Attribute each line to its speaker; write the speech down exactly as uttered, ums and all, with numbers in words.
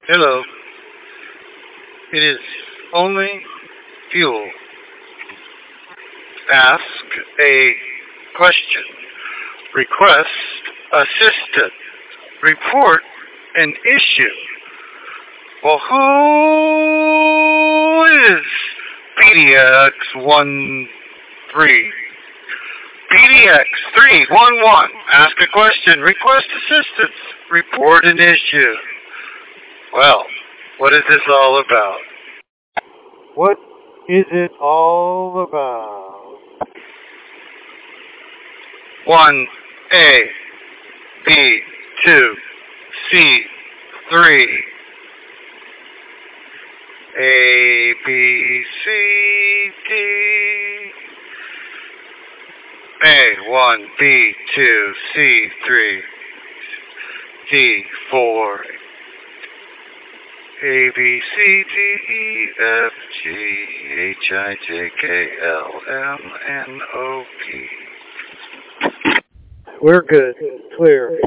Speaker 1: Hello. It is only fuel. Ask a question. Request assistant. Report an issue. Well, who is P D X one three? P D X three one one. Ask a question. Request assistance. Report an issue. Well, what is this all about? What is it all about? one A, B, two, C, three. A, B, C, D. A, one, B, two, C, three. D, four. A, B, C, D, E, F, G, H, I, J, K, L, M, N, O, P. We're good. Clear.